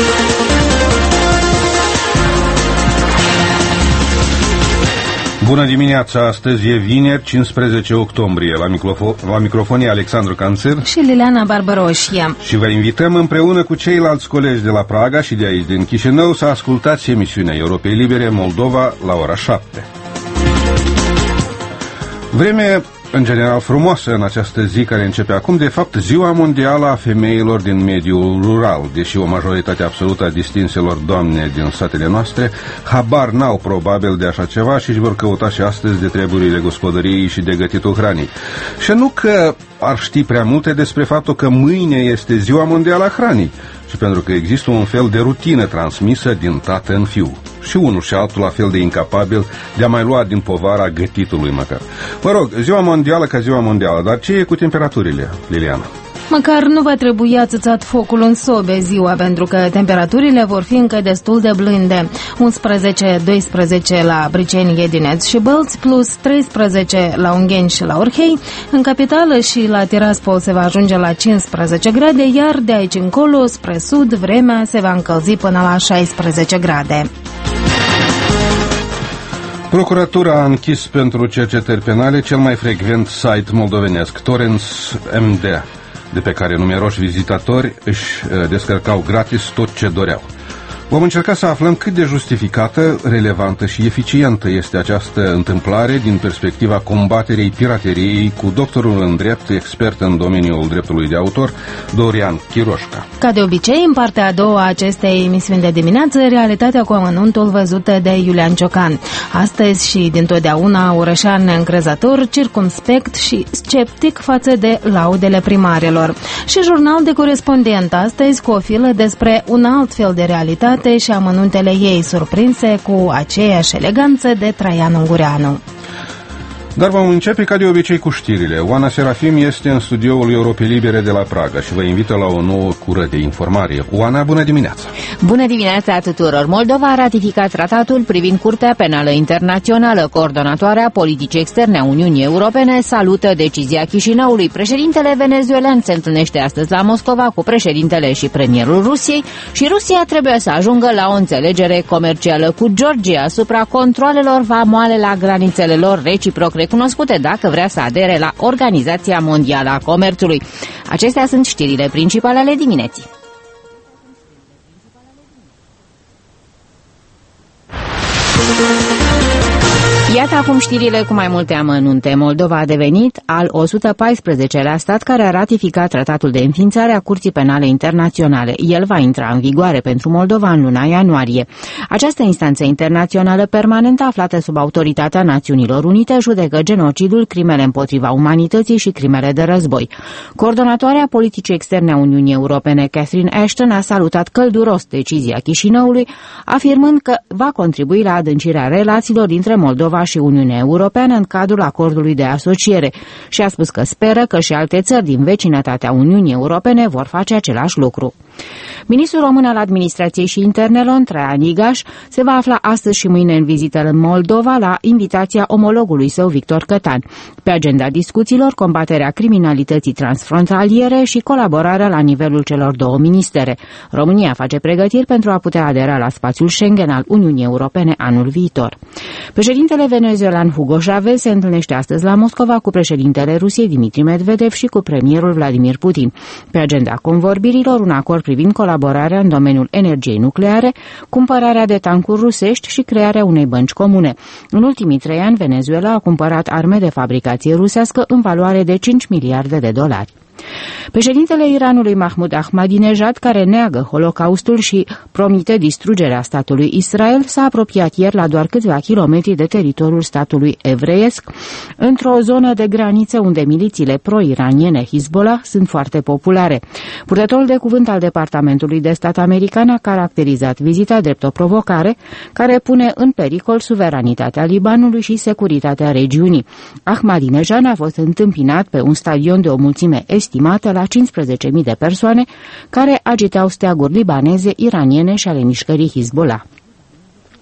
Bună dimineața, astăzi e vineri, 15 octombrie. La microfon e Alexandru Canțir și Liliana Barbaroșia. Și vă invităm împreună cu ceilalți colegi de la Praga și de aici din Chișinău să ascultați emisiunea Europei Libere Moldova la ora 7. Vreme în general frumoasă în această zi care începe acum, de fapt Ziua Mondială a Femeilor din Mediul Rural, deși o majoritate absolută a distinselor doamne din satele noastre habar n-au probabil de așa ceva și își vor căuta și astăzi de treburile gospodăriei și de gătitul hranei. Și nu că ar ști prea multe despre faptul că mâine este Ziua Mondială a Hranei, ci pentru că există un fel de rutină transmisă din tată în fiu. Și unul și altul la fel de incapabil de a mai lua din povara gătitului măcar. Mă rog, Ziua Mondială ca Ziua Mondială, dar ce e cu temperaturile, Liliana? Măcar nu va trebui ațățat focul în sobe ziua, pentru că temperaturile vor fi încă destul de blânde. 11-12 la Briceni, Edineț și Bălți, plus 13 la Ungheni și la Orhei. În capitală și la Tiraspol se va ajunge la 15 grade, iar de aici încolo, spre sud, vremea se va încălzi până la 16 grade. Procuratura a închis pentru cercetări penale cel mai frecvent site moldovenesc, Torrents MD, de pe care numeroși vizitatori își descărcau gratis tot ce doreau. Vom încerca să aflăm cât de justificată, relevantă și eficientă este această întâmplare din perspectiva combaterii pirateriei cu doctorul în drept, expert în domeniul dreptului de autor, Dorian Chiroșca. Ca de obicei, în partea a doua a acestei emisiuni de dimineață, realitatea cu amănuntul văzută de Iulian Ciocan. Astăzi și dintotdeauna orășan neîncrezător, circumspect și sceptic față de laudele primarilor. Și jurnal de corespondent astăzi cu o filă despre un alt fel de realitate și amănuntele ei surprinse cu aceeași eleganță de Traian Ungureanu. Dar vom începe ca de obicei cu știrile. Oana Serafim este în studioul Europei Libere de la Praga și vă invită la o nouă cură de informare. Oana, bună dimineața! Bună dimineața tuturor! Moldova a ratificat tratatul privind Curtea Penală Internațională. Coordonatoarea politicii externe a Uniunii Europene salută decizia Chișinăului. Președintele venezuelan se întâlnește astăzi la Moscova cu președintele și premierul Rusiei și Rusia trebuie să ajungă la o înțelegere comercială cu Georgia asupra controalelor vamale la granițele lor reciproc recunoscute dacă vrea să adere la Organizația Mondială a Comerțului. Acestea sunt știrile principale ale dimineții. Iată acum știrile cu mai multe amănunte. Moldova a devenit al 114-lea stat care a ratificat tratatul de înființare a Curții Penale Internaționale. El va intra în vigoare pentru Moldova în luna ianuarie. Această instanță internațională permanentă aflată sub autoritatea Națiunilor Unite judecă genocidul, crimele împotriva umanității și crimele de război. Coordonatoarea politicii externe a Uniunii Europene, Catherine Ashton, a salutat călduros decizia Chișinăului, afirmând că va contribui la adâncirea relațiilor dintre Moldova și Uniunea Europeană în cadrul acordului de asociere și a spus că speră că și alte țări din vecinătatea Uniunii Europene vor face același lucru. Ministrul român al Administrației și Internelor, Traian Igaș, se va afla astăzi și mâine în vizită în Moldova la invitația omologului său, Victor Cătan. Pe agenda discuțiilor, combaterea criminalității transfrontaliere și colaborarea la nivelul celor două ministere. România face pregătiri pentru a putea adera la spațiul Schengen al Uniunii Europene anul viitor. Președintele venezuelan Hugo Chavez se întâlnește astăzi la Moscova cu președintele Rusiei Dmitri Medvedev și cu premierul Vladimir Putin. Pe agenda convorbirilor, un acord privind colaborarea în domeniul energiei nucleare, cumpărarea de tancuri rusești și crearea unei bănci comune. În ultimii 3 ani, Venezuela a cumpărat arme de fabricație rusească în valoare de 5 miliarde de dolari. Președintele Iranului Mahmoud Ahmadinejad, care neagă Holocaustul și promite distrugerea statului Israel, s-a apropiat ieri la doar câțiva kilometri de teritoriul statului evreiesc, într-o zonă de graniță unde milițiile pro-iraniene Hezbollah sunt foarte populare. Purtătorul de cuvânt al Departamentului de Stat american a caracterizat vizita drept o provocare care pune în pericol suveranitatea Libanului și securitatea regiunii. Ahmadinejad a fost întâmpinat pe un stadion de o mulțime estimată la 15.000 de persoane care agitau steaguri libaneze, iraniene și ale mișcării Hezbollah.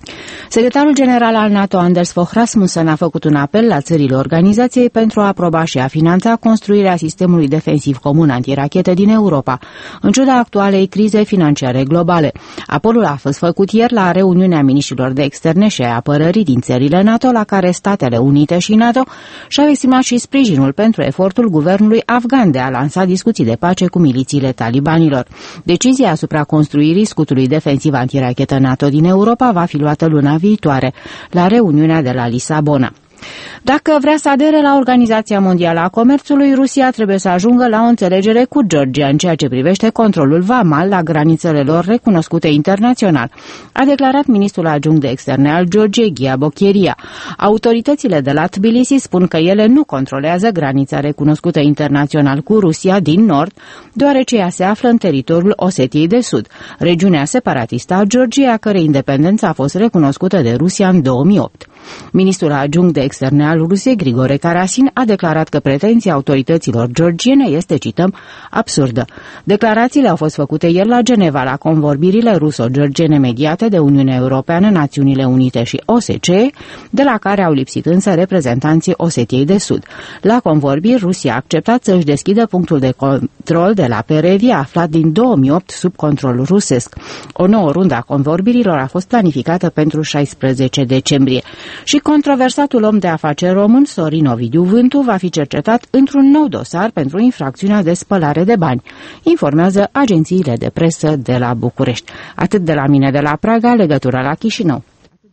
Secretarul general al NATO, Anders Fogh Rasmussen, a făcut un apel la țările organizației pentru a aproba și a finanța construirea sistemului defensiv comun antirachete din Europa, în ciuda actualei crize financiare globale. Apelul a fost făcut ieri la reuniunea miniștrilor de externe și a apărării din țările NATO, la care Statele Unite și NATO și-au exprimat și sprijinul pentru efortul guvernului afgan de a lansa discuții de pace cu milițiile talibanilor. Decizia asupra construirii scutului defensiv antirachetă NATO din Europa va fi luată luna viitoare, la reuniunea de la Lisabona. Dacă vrea să adere la Organizația Mondială a Comerțului, Rusia trebuie să ajungă la o înțelegere cu Georgia în ceea ce privește controlul vamal la granițele lor recunoscute internațional, a declarat ministrul adjunct de externe al Georgiei, Ghia Bocheria. Autoritățile de la Tbilisi spun că ele nu controlează granița recunoscută internațional cu Rusia din nord, deoarece ea se află în teritoriul Osetiei de Sud, regiunea separatistă a Georgiei, a cărei independență a fost recunoscută de Rusia în 2008. Ministrul adjunct de externe al Rusiei, Grigore Karasin, a declarat că pretenția autorităților georgiene este, cităm, absurdă. Declarațiile au fost făcute ieri la Geneva, la convorbirile ruso-georgiene mediate de Uniunea Europeană, Națiunile Unite și OSCE, de la care au lipsit însă reprezentanții Osetiei de Sud. La convorbiri, Rusia a acceptat să își deschidă punctul de control de la Perevia, aflat din 2008 sub control rusesc. O nouă rundă a convorbirilor a fost planificată pentru 16 decembrie. Și controversatul om de afaceri român, Sorin Ovidiu Vântu, va fi cercetat într-un nou dosar pentru infracțiunea de spălare de bani, informează agențiile de presă de la București. Atât de la mine de la Praga, legătura la Chișinău.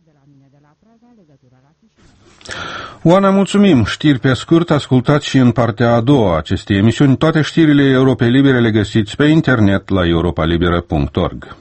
Oana, mulțumim. Știri pe scurt, ascultați și în partea a doua acestei emisiuni. Toate știrile Europei Libere le găsiți pe internet la europalibera.org.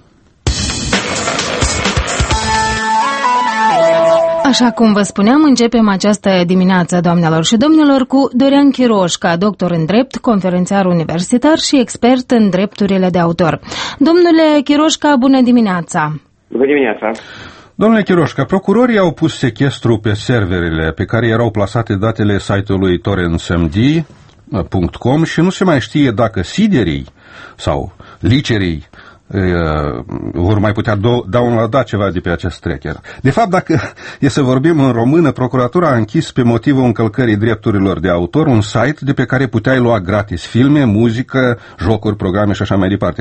Așa cum vă spuneam, începem această dimineață, doamnelor și domnilor, cu Dorian Chiroșca, doctor în drept, conferențiar universitar și expert în drepturile de autor. Domnule Chiroșca, bună dimineața! Bună dimineața! Domnule Chiroșca, procurorii au pus sechestru pe serverele pe care erau plasate datele site-ului torrentsmd.com și nu se mai știe dacă seederii sau leakerii vor mai putea downloada ceva de pe acest tracker. De fapt, dacă e să vorbim în română, procuratura a închis pe motivul încălcării drepturilor de autor un site de pe care puteai lua gratis filme, muzică, jocuri, programe și așa mai departe.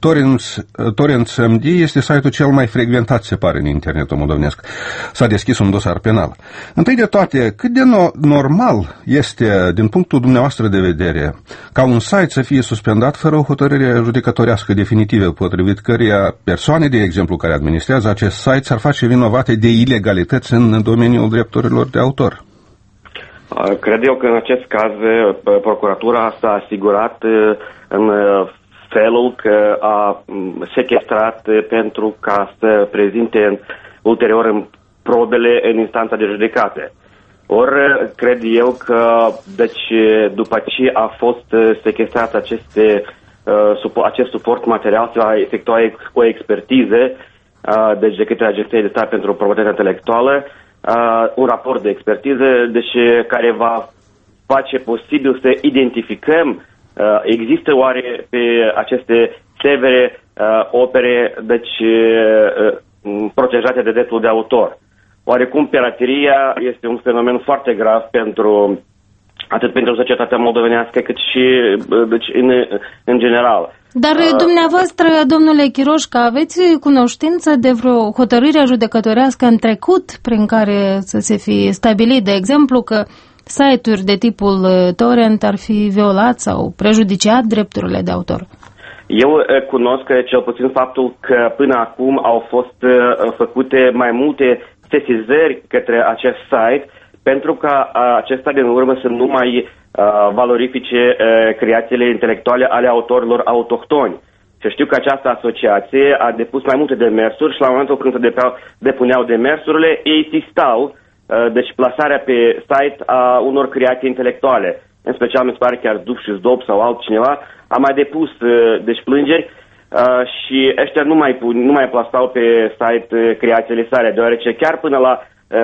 Torrentsmd este site-ul cel mai frecventat, se pare, în internetul moldovenesc. S-a deschis un dosar penal. Întâi de toate, cât de normal este, din punctul dumneavoastră de vedere, ca un site să fie suspendat fără o hotărâre judecătorească definitivă, potrivit căreia persoane, de exemplu, care administrează acest site s-ar face vinovate de ilegalități în domeniul drepturilor de autor? Cred eu că în acest caz procuratura s-a asigurat în felul că a sequestrat pentru ca să prezinte ulterior în probele în instanța de judecată. Ori cred eu că, deci, după ce a fost sequestrat acest suport material, se va efectua o expertiză, deci de către Agenția de Stat pentru Proprietatea Intelectuală, un raport de expertiză, deci care va face posibil să identificăm există oare pe aceste servere opere, deci protejate de dreptul de autor. Oarecum pirateria este un fenomen foarte grav atât pentru societatea moldovenească, cât și deci, în general. Dar dumneavoastră, domnule Chiroșca, aveți cunoștință de vreo hotărâre judecătorească în trecut prin care să se fi stabilit, de exemplu, că site-uri de tipul torrent ar fi violat sau prejudiciat drepturile de autor? Eu cunosc cel puțin faptul că până acum au fost făcute mai multe sesizări către acest site pentru ca acesta din urmă să nu mai valorifice creațiile intelectuale ale autorilor autohtoni. Și știu că această asociație a depus mai multe demersuri și la momentul când se depuneau demersurile, ei sistau deci plasarea pe site a unor creații intelectuale. În special, mi se pare chiar Dup și Zdop sau altcineva a mai depus deci plângeri și ăștia nu mai plasau pe site creațiile sale, deoarece chiar până la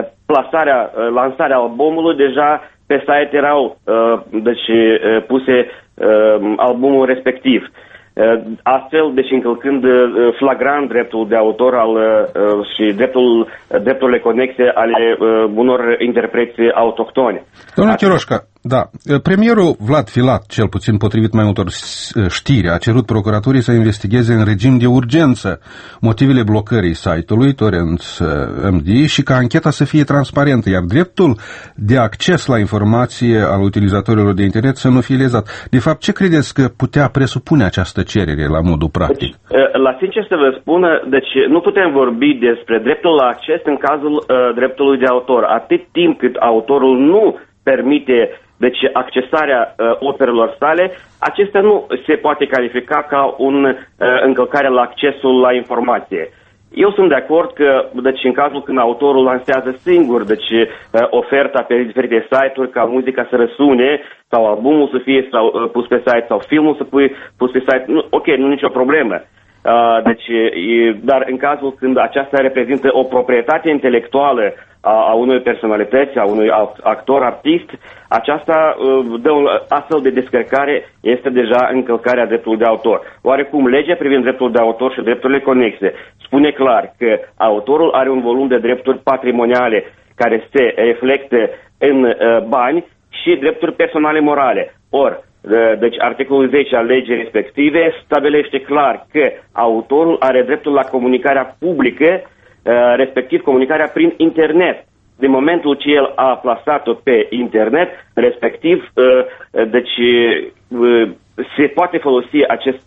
lansarea albumului, deja pe site erau deci puse albumul respectiv. astfel, deci încălcând flagrant dreptul de autor și drepturile conexe ale unor interpreți autohtoni. Domnule Chiroșca, da, premierul Vlad Filat, cel puțin potrivit mai multor știri, a cerut procuraturii să investigheze în regim de urgență motivele blocării site-ului Torrents MD și ca ancheta să fie transparentă, iar dreptul de acces la informație al utilizatorilor de internet să nu fie lezat. De fapt, ce credeți că putea presupune această cerere la modul practic? Deci, la sincer să vă spun, deci nu putem vorbi despre dreptul la acces în cazul dreptului de autor. Atât timp cât autorul nu permite deci accesarea operelor sale, acestea nu se poate califica ca încălcare la accesul la informație. Eu sunt de acord că, deci, în cazul când autorul lansează singur, deci, oferta pe diferite site-uri ca muzica să răsune, sau albumul să fie pus pe site, sau filmul să pus pe site, nu, ok, nu nicio problemă. Dar în cazul când aceasta reprezintă o proprietate intelectuală a unei personalități, a unui actor, artist, aceasta dă un astfel de descărcare, este deja încălcarea dreptului de autor. Oarecum, legea privind dreptul de autor și drepturile conexe spune clar că autorul are un volum de drepturi patrimoniale care se reflectă în bani și drepturi personale morale. Deci articolul 10 al legii respective stabilește clar că autorul are dreptul la comunicarea publică, respectiv comunicarea prin internet. Din momentul ce el a plasat-o pe internet, respectiv, deci se poate folosi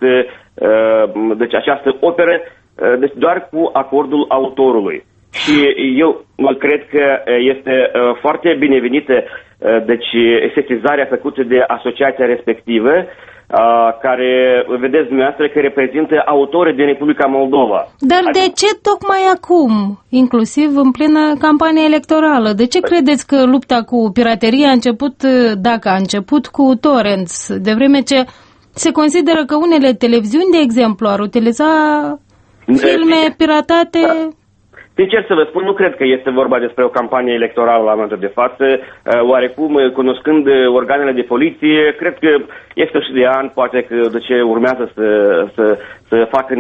această operă deci doar cu acordul autorului. Și eu cred că este foarte binevenită deci sesizarea făcută de asociația respectivă, care, vedeți dumneavoastră, că reprezintă autorii din Republica Moldova. Dar de ce tocmai acum, inclusiv în plină campanie electorală? De ce credeți că lupta cu pirateria a început, dacă a început, cu torrents, de vreme ce se consideră că unele televiziuni, de exemplu, ar utiliza filme piratate? Sincer să vă spun, nu cred că este vorba despre o campanie electorală la momentul de față. Oarecum, cunoscând organele de poliție, cred că este și de an, poate că de ce urmează să facă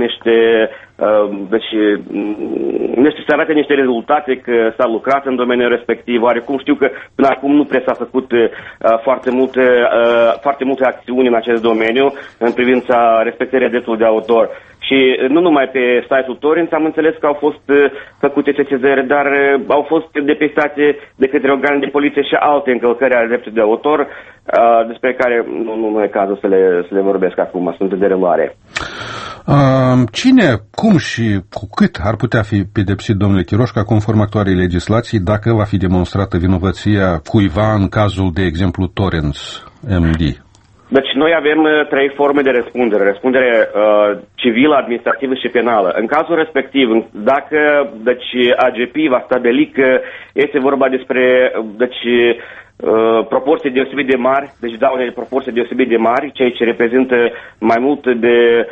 să arate niște rezultate că s-a lucrat în domeniul respectiv. Oarecum știu că până acum nu prea s-a făcut foarte multe acțiuni în acest domeniu în privința respectării dreptului de autor. Și nu numai pe site-ul Torrents am înțeles că au fost făcute sesizări, dar au fost depistate de către organe de poliție și alte încălcări ale dreptului de autor, despre care nu e cazul să le vorbesc acum, sunt de reluare. Cine, cum și cu cât ar putea fi pedepsit, domnule Chiroșca, conform actualei legislații, dacă va fi demonstrată vinovăția cuiva în cazul, de exemplu, Torrents MD? Deci noi avem 3 forme de răspundere. Răspundere civilă, administrativă și penală. În cazul respectiv, dacă AGP va stabili că este vorba despre proporții deosebit de mari, deci daune de proporții deosebit de mari, ceea ce reprezintă mai mult de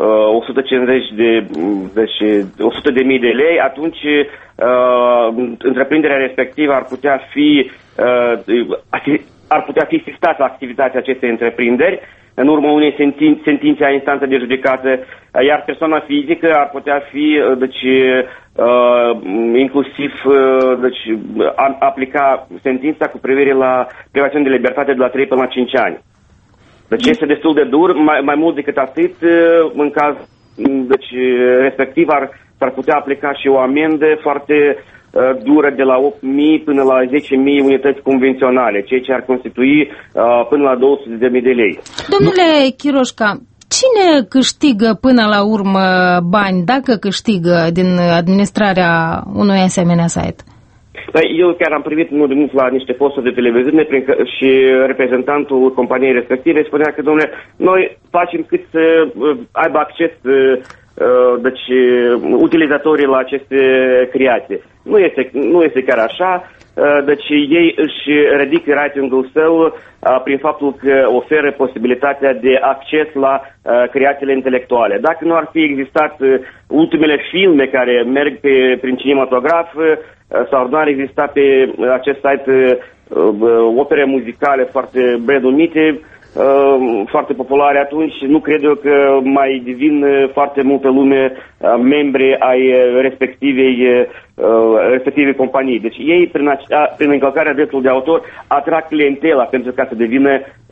100.000 de lei, atunci întreprinderea respectivă ar putea fi sistată activitatea acestei întreprinderi în urma unei sentințe a instanță de judecată, iar persoana fizică ar putea fi inclusiv aplica sentința cu privire la privațiune de libertate de la 3 până la 5 ani. Deci este destul de dur, mai mult decât atât, în caz respectiv s-ar putea aplica și o amendă foarte dură de la 8.000 până la 10.000 unități convenționale, ceea ce ar constitui până la 200.000 de lei. Domnule Chiroșca, cine câștigă până la urmă bani, dacă câștigă, din administrarea unui asemenea site? Eu chiar am privit nu de mult la niște posturi de televiziune și reprezentantul companiei respective spunea că, domnule, noi facem cât să aibă acces utilizatorii la aceste creații. Nu este chiar așa. Deci ei își ridică ratingul său prin faptul că oferă posibilitatea de acces la creațiile intelectuale. Dacă nu ar fi existat ultimele filme care merg prin cinematograf sau nu ar exista pe acest site opere muzicale foarte renumite, foarte populare, atunci nu cred eu că mai devin foarte multă lume membri ai respectivei companii. Deci ei, prin încălcarea dreptului de autor, atrag clientela pentru ca să devină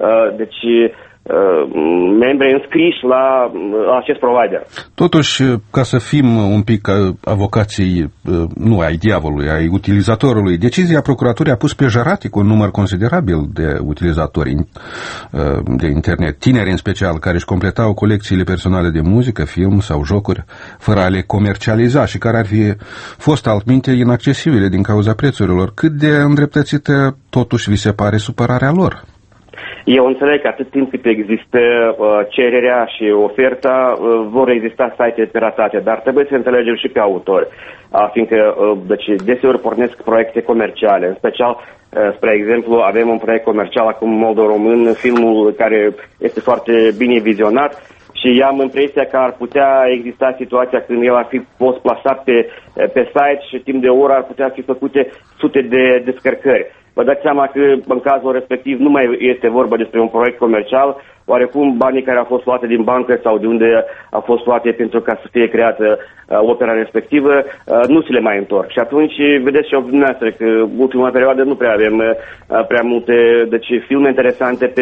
membri înscriși la acest provider. Totuși, ca să fim un pic avocații, nu ai diavolului, ai utilizatorului, decizia procuraturii a pus pe jaratic un număr considerabil de utilizatori de internet, tineri în special, care își completau colecțiile personale de muzică, film sau jocuri, fără a le comercializa și care ar fi fost altminte inaccesibile din cauza prețurilor. Cât de îndreptățită totuși vi se pare supărarea lor? Eu înțeleg că atât timp cât există cererea și oferta, vor exista site-uri piratate, dar trebuie să înțelegem și pe autori, fiindcă deseori pornesc proiecte comerciale, în special, spre exemplu, avem un proiect comercial acum Moldo-Român, filmul care este foarte bine vizionat și am impresia că ar putea exista situația când el ar fi fost plasat pe site și timp de o oră ar putea fi făcute sute de descărcări. Vă dați seama că în cazul respectiv nu mai este vorba despre un proiect comercial, oarecum banii care au fost luate din bancă sau de unde au fost luate pentru ca să fie creată opera respectivă, nu se le mai întorc. Și atunci vedeți și dumneavoastră că în ultima perioadă nu prea avem prea multe filme interesante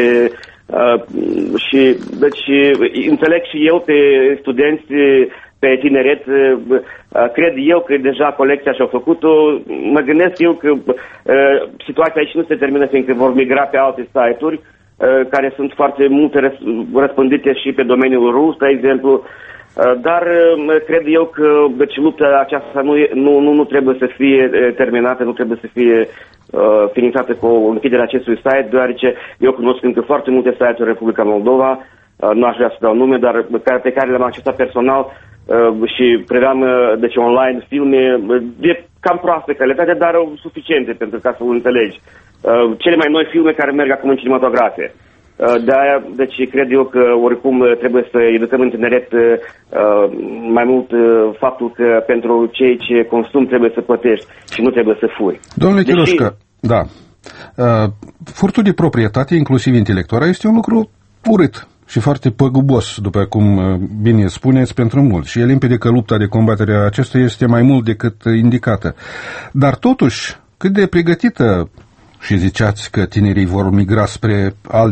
și înțeleg și eu pe studenți, pe tineret, cred eu că deja colecția și-au făcut-o. Mă gândesc eu că situația aici nu se termină, fiindcă vor migra pe alte site-uri care sunt foarte multe răspândite și pe domeniul rus, de exemplu. Dar cred eu că lupta aceasta nu trebuie să fie terminată, nu trebuie să fie finisată cu închiderea acestui site, deoarece eu cunosc încă foarte multe site-uri în Republica Moldova, nu aș vrea să dau nume, dar pe care le-am accesat personal și preveam online filme de cam proastă calitate, dar suficiente pentru ca să o înțelegi. Cele mai noi filme care merg acum în cinematografe. De-aia, cred eu că oricum trebuie să educăm în tineret mai mult faptul că pentru cei ce consum trebuie să plătești și nu trebuie să furi. Domnule Chiroșca, da. Furtul de proprietate, inclusiv intelectuală, este un lucru urât și foarte păgubos, după cum bine spuneți, pentru mulți. Și e limpede că lupta de combatere a acestuia este mai mult decât indicată. Dar totuși, cât de pregătită, și ziceați că tinerii vor migra spre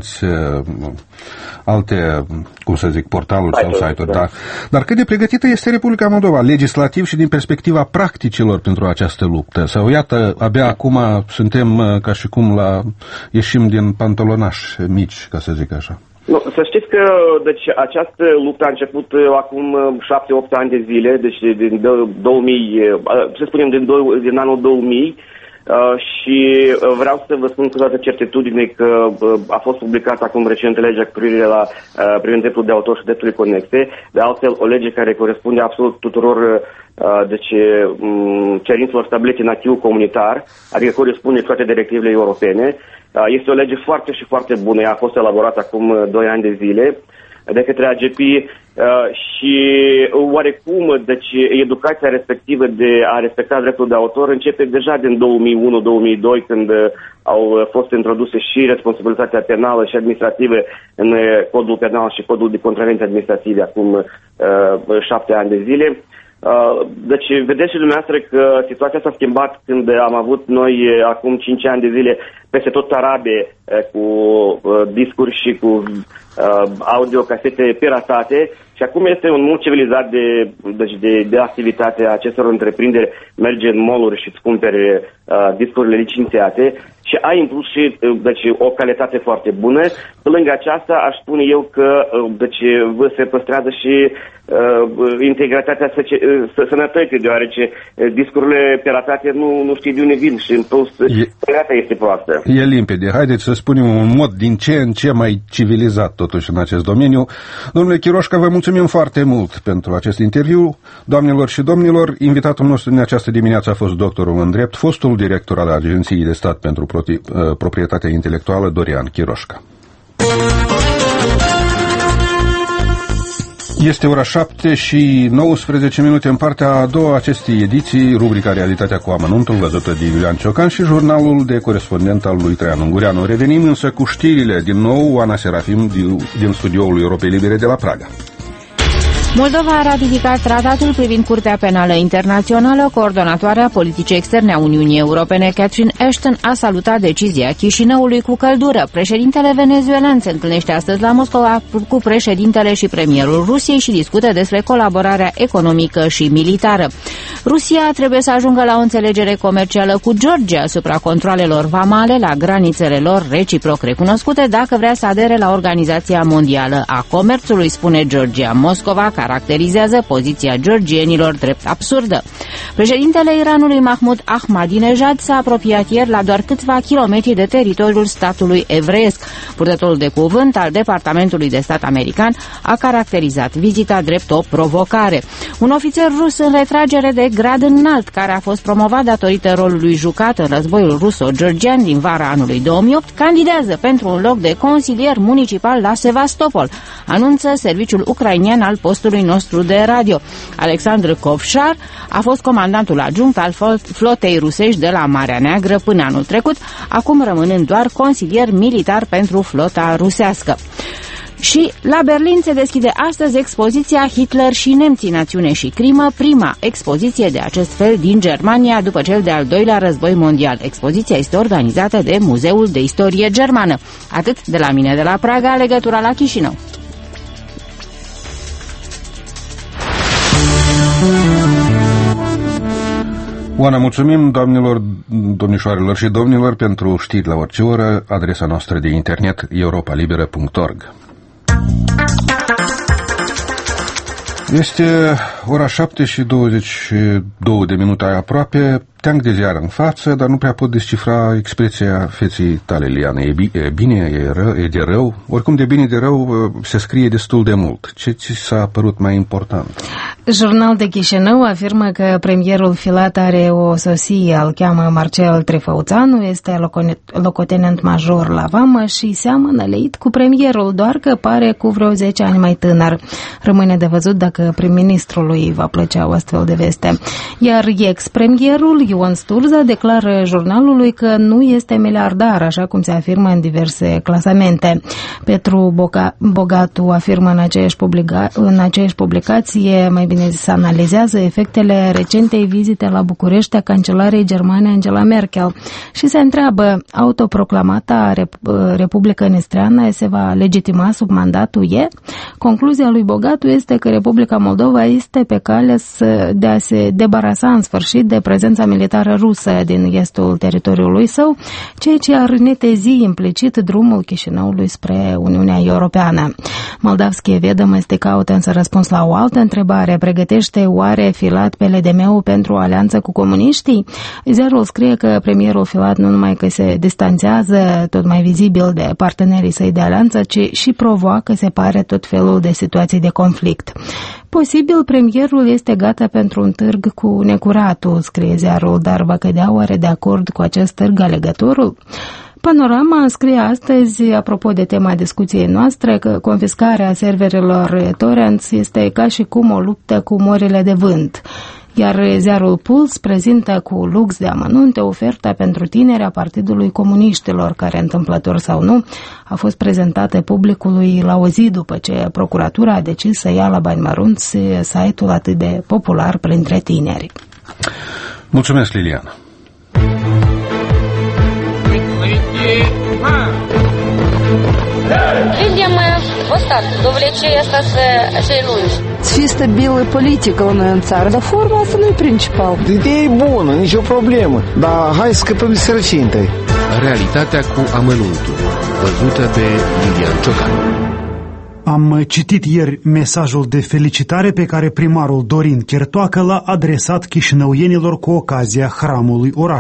alte, portaluri sau site-uri, da. Dar cât de pregătită este Republica Moldova, legislativ și din perspectiva practicilor pentru această luptă? Sau iată, abia acum suntem ca și cum ieșim din pantalonași mici, ca să zic așa. Nu, să știți că această luptă a început acum 7-8 ani de zile, deci din 2000, să spunem din anul 2000, și vreau să vă spun cu toată certitudine că a fost publicată acum recent legea cu privire la privind dreptul de autor și drepturile conexe, de altfel o lege care corespunde absolut tuturor cerințelor stabilite în acquis comunitar, adică corespunde toate directivele europene. Este o lege foarte și foarte bună, ea a fost elaborată acum 2 ani de zile de către AGP și oarecum, educația respectivă de a respecta dreptul de autor începe deja din 2001-2002, când au fost introduse și responsabilitatea penală și administrativă în codul penal și codul de contravenții administrative acum 7 ani de zile. Deci vedeți și dumneavoastră că situația s-a schimbat când am avut noi acum 5 ani de zile peste tot Arabe cu discuri și cu audiocasete piratate și acum este un mod civilizat de activitate a acestor întreprinderi, merge în mall-uri și îți cumpere discurile licențiate și ai în plus și o calitate foarte bună. Pe lângă aceasta aș spune eu că vă se păstrează și integritatea sănătății, deoarece discurile piratate nu știi de unde vin și în plus calitatea este proastă. E limpede. Haideți să spunem un mod din ce în ce mai civilizat totuși în acest domeniu. Domnule Chiroșca, vă mulțumim foarte mult pentru acest interviu. Doamnelor și domnilor, invitatul nostru din această dimineață a fost doctorul în drept, fostul director al Agenției de Stat pentru Proprietatea Intelectuală, Dorian Chiroșca. Este ora 7 și 19 minute în partea a doua acestei ediții, rubrica Realitatea cu amănuntul, văzută de Iulian Ciocan și jurnalul de corespondent al lui Traian Ungureanu. Revenim însă cu știrile. Din nou, Ana Serafim din studioul Europei Libere de la Praga. Moldova a ratificat tratatul privind Curtea Penală Internațională. Coordonatoarea politicii externe a Uniunii Europene, Catherine Ashton, a salutat decizia Chișinăului cu căldură. Președintele venezuelan se întâlnește astăzi la Moscova cu președintele și premierul Rusiei și discută despre colaborarea economică și militară. Rusia trebuie să ajungă la o înțelegere comercială cu Georgia asupra controalelor vamale la granițele lor reciproc recunoscute dacă vrea să adere la Organizația Mondială a Comerțului, spune Georgia. Moscova caracterizează poziția georgienilor drept absurdă. Președintele Iranului Mahmoud Ahmadinejad s-a apropiat ieri la doar câțiva kilometri de teritoriul statului evreiesc. Purtătorul de cuvânt al Departamentului de Stat american a caracterizat vizita drept o provocare. Un ofițer rus în retragere de grad înalt, care a fost promovat datorită rolului jucat în războiul ruso-georgian din vara anului 2008, candidează pentru un loc de consilier municipal la Sevastopol, anunță serviciul ucrainian al postului nostru de radio. Alexandru Kovșar a fost comandantul adjunct al flotei rusești de la Marea Neagră până anul trecut, acum rămânând doar consilier militar pentru flota rusească. Și la Berlin se deschide astăzi expoziția Hitler și nemții, națiune și crimă, prima expoziție de acest fel din Germania după cel de-al doilea război mondial. Expoziția este organizată de Muzeul de Istorie Germană. Atât de la mine de la Praga, legătura la Chișinău. Oana, mulțumim doamnelor, domnișoarelor și domnilor pentru știri la orice oră. Adresa noastră de internet europalibera.org. Este ora 7 și 22 de minute aproape. Teanc de ziar în față, dar nu prea pot descifra expresia feței tale, Liana. E bine, e de rău? Oricum, de bine, de rău se scrie destul de mult. Ce ți s-a părut mai important? Jurnal de Chișinău afirmă că premierul Filat are o soție, îl cheamă Marcel Trefăuțanu, este locotenent major la vamă și seamănă leit cu premierul, doar că pare cu vreo 10 ani mai tânăr. Rămâne de văzut dacă prim-ministrului va plăcea o astfel de veste. Iar ex-premierul Ion Sturza declară jurnalului că nu este miliardar, așa cum se afirmă în diverse clasamente. Petru Bogatu afirmă în aceeași publicație, mai bine zis, analizează efectele recentei vizite la București a cancelarei germane Angela Merkel și se întreabă, autoproclamata Republică Nistreană se va legitima sub mandatul UE? Concluzia lui Bogatu este că Republica Moldova este pe cale de a se debarasa în sfârșit de prezența militară rusă din estul teritoriului său, ceea ce ar netezi implicit drumul Chișinăului spre Uniunea Europeană. Moldavski Vedom este caută însă răspuns la o altă întrebare. Pregătește oare Filat PLDM-ul pentru o alianță cu comuniștii? Ziarul scrie că premierul Filat nu numai că se distanțează tot mai vizibil de partenerii săi de alianță, ci și provoacă, se pare, tot felul de situații de conflict. Posibil premierul este gata pentru un târg cu necuratul, scrie ziarul, dar va cădea oare de acord cu acest târg alegătorul? Panorama scrie astăzi, apropo de tema discuției noastre, că confiscarea serverelor Torrents este ca și cum o luptă cu morile de vânt. Iar ziarul Puls prezintă cu lux de amănunte oferta pentru tineri a Partidului Comuniștilor, care, întâmplător sau nu, a fost prezentată publicului la o zi după ce procuratura a decis să ia la bani mărunți site-ul atât de popular printre tineri. Mulțumesc, Liliana. Видим мы вот так, до влечения цей lungi. Чисто белая политика, он цар. Да форма asta nu-i principal. Ideea e bună, nicio problemă, dar hai să scăpăm de sărăcie întâi. Realitatea cu amănuntul, văzută de Iulian Ciocan. Am citit ieri mesajul de felicitare pe care primarul Dorin Chertoacă l-a adresat chișinăuienilor cu ocazia hramului orașului.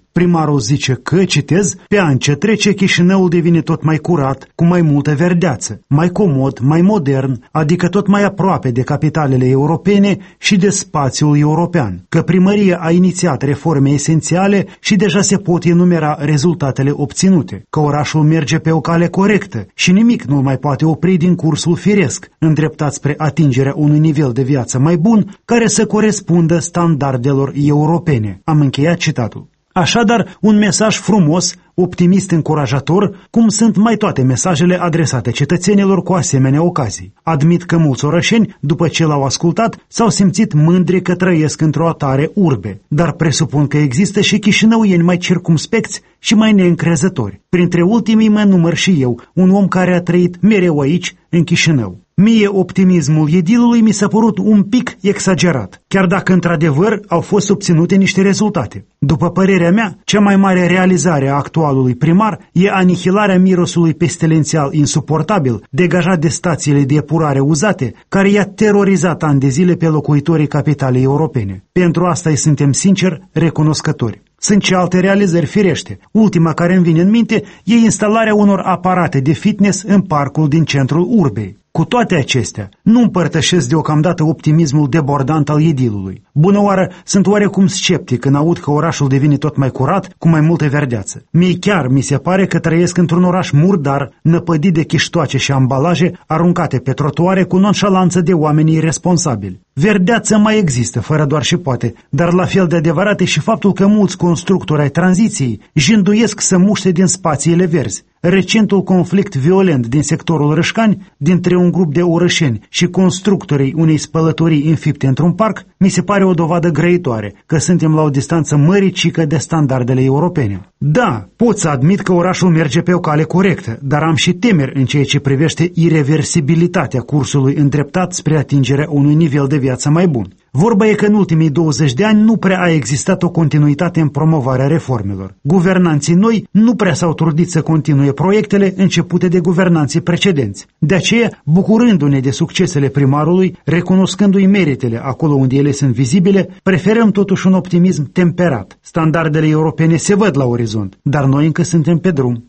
Primarul zice că, citez, pe an ce trece, Chișinăul devine tot mai curat, cu mai multă verdeață, mai comod, mai modern, adică tot mai aproape de capitalele europene și de spațiul european, că primăria a inițiat reforme esențiale și deja se pot enumera rezultatele obținute, că orașul merge pe o cale corectă și nimic nu mai poate opri din cursul firesc, îndreptat spre atingerea unui nivel de viață mai bun care să corespundă standardelor europene. Am încheiat citatul. Așadar, un mesaj frumos, optimist, încurajator, cum sunt mai toate mesajele adresate cetățenilor cu asemenea ocazii. Admit că mulți orășeni, după ce l-au ascultat, s-au simțit mândri că trăiesc într-o atare urbe, dar presupun că există și chișinăuieni mai circumspecți și mai neîncrezători. Printre ultimii mă număr și eu, un om care a trăit mereu aici, în Chișinău. Mie optimismul edilului mi s-a părut un pic exagerat, chiar dacă într-adevăr au fost obținute niște rezultate. După părerea mea, cea mai mare realizare a actualului primar e anihilarea mirosului pestilențial insuportabil degajat de stațiile de epurare uzate, care i-a terorizat ani de zile pe locuitorii capitalei europene. Pentru asta îi suntem sincer recunoscători. Sunt și alte realizări firește. Ultima care îmi vine în minte e instalarea unor aparate de fitness în parcul din centrul urbei. Cu toate acestea, nu împărtășesc deocamdată optimismul debordant al edilului. Bună oară, sunt oarecum sceptic când aud că orașul devine tot mai curat, cu mai multă verdeață. Mie chiar mi se pare că trăiesc într-un oraș murdar, năpădit de chiștoace și ambalaje aruncate pe trotuare cu nonșalanță de oamenii irresponsabili. Verdeață mai există, fără doar și poate, dar la fel de adevărat e și faptul că mulți constructori ai tranziției jânduiesc să muște din spațiile verzi. Recentul conflict violent din sectorul Râșcani, dintre un grup de orășeni și constructorii unei spălătorii înfipte într-un parc, mi se pare o dovadă grăitoare că suntem la o distanță măricică de standardele europene. Da, pot să admit că orașul merge pe o cale corectă, dar am și temeri în ceea ce privește ireversibilitatea cursului îndreptat spre atingerea unui nivel de viață mai bun. Vorba e că în ultimii 20 de ani nu prea a existat o continuitate în promovarea reformelor. Guvernanții noi nu prea s-au trudit să continue proiectele începute de guvernanții precedenți. De aceea, bucurându-ne de succesele primarului, recunoscându-i meritele acolo unde ele sunt vizibile, preferăm totuși un optimism temperat. Standardele europene se văd la orizont, dar noi încă suntem pe drum.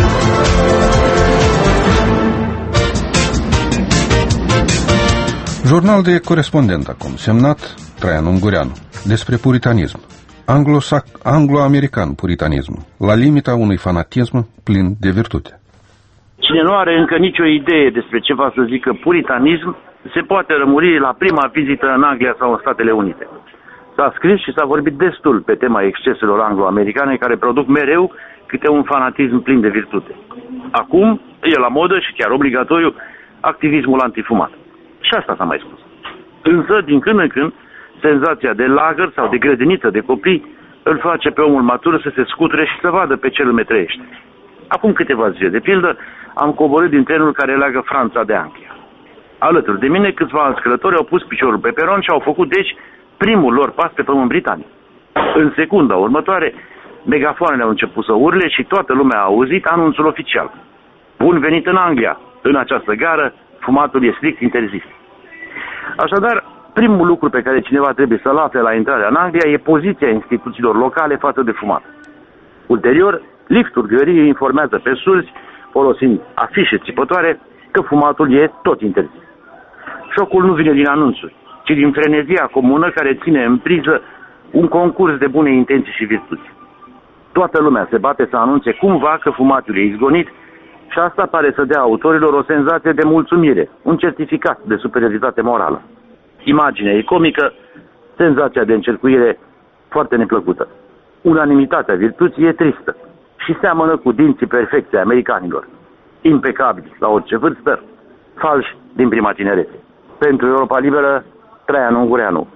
Jurnal de corespondent acum, semnat Traian Ungureanu, despre puritanism. Anglo-american puritanism, la limita unui fanatism plin de virtute. Cine nu are încă nicio idee despre ce va să zică puritanism, se poate rămuri la prima vizită în Anglia sau în Statele Unite. S-a scris și s-a vorbit destul pe tema exceselor anglo-americane care produc mereu câte un fanatism plin de virtute. Acum e la modă și chiar obligatoriu activismul antifumat. Și asta s-a mai spus. Însă, din când în când, senzația de lagăr sau de grădiniță de copii îl face pe omul matur să se scuture și să vadă pe ce lume trăiește. Acum câteva zile, de pildă, am coborât din trenul care leagă Franța de Anglia. Alături de mine, câțiva alți călători au pus piciorul pe peron și au făcut, deci, primul lor pas pe pământ britanic. În secunda următoare, megafoanele au început să urle și toată lumea a auzit anunțul oficial. Bun venit în Anglia! În această gară, fumatul e strict interzis. Așadar, primul lucru pe care cineva trebuie să-l afle la intrarea în Anglia e poziția instituțiilor locale față de fumat. Ulterior, liftul găriei informează pe surzi, folosind afișe țipătoare, că fumatul e tot interzis. Șocul nu vine din anunțuri, ci din frenezia comună care ține în priză un concurs de bune intenții și virtuți. Toată lumea se bate să anunțe cumva că fumatul e izgonit și asta pare să dea autorilor o senzație de mulțumire, un certificat de superioritate morală. Imaginea e comică, senzația de încercuire foarte neplăcută. Unanimitatea virtuții e tristă și seamănă cu dinții perfecți americanilor, impecabili la orice vârstă, falși din prima tinerețe. Pentru Europa Liberă, Traian Ungureanu.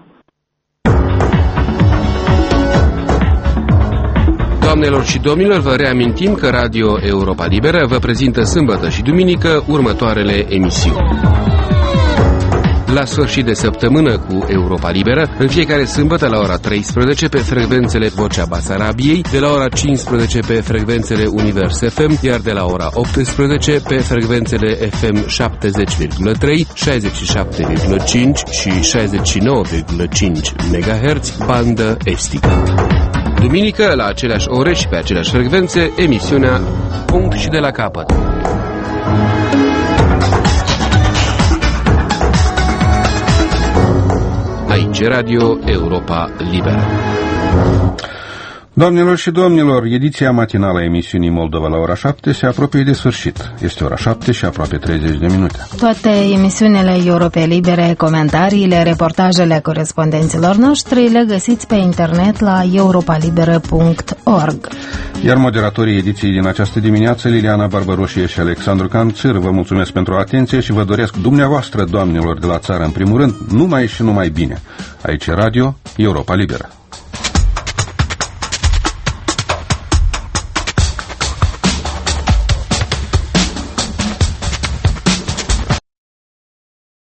Doamnelor și domnilor, vă reamintim că Radio Europa Liberă vă prezintă sâmbătă și duminică următoarele emisiuni. la sfârșit de săptămână cu Europa Liberă, în fiecare sâmbătă la ora 13 pe frecvențele Vocea Basarabiei, de la ora 15 pe frecvențele Univers FM, iar de la ora 18 pe frecvențele FM 70,3, 67,5 și 69,5 MHz, bandă estică. Duminică, la aceleași ore și pe aceleași frecvențe, emisiunea Punct și de la capăt. Aici Radio Europa Liberă. Doamnelor și domnilor, ediția matinală a emisiunii Moldova la ora 7 se apropie de sfârșit. Este ora 7 și aproape 30 de minute. Toate emisiunile Europei Libere, comentariile, reportajele corespondenților noștri le găsiți pe internet la europalibera.org. Iar moderatorii ediției din această dimineață, Liliana Barbaroșie și Alexandru Canțir, vă mulțumesc pentru atenție și vă doresc dumneavoastră, doamnelor de la țară, în primul rând, numai și numai bine. Aici Radio Europa Liberă.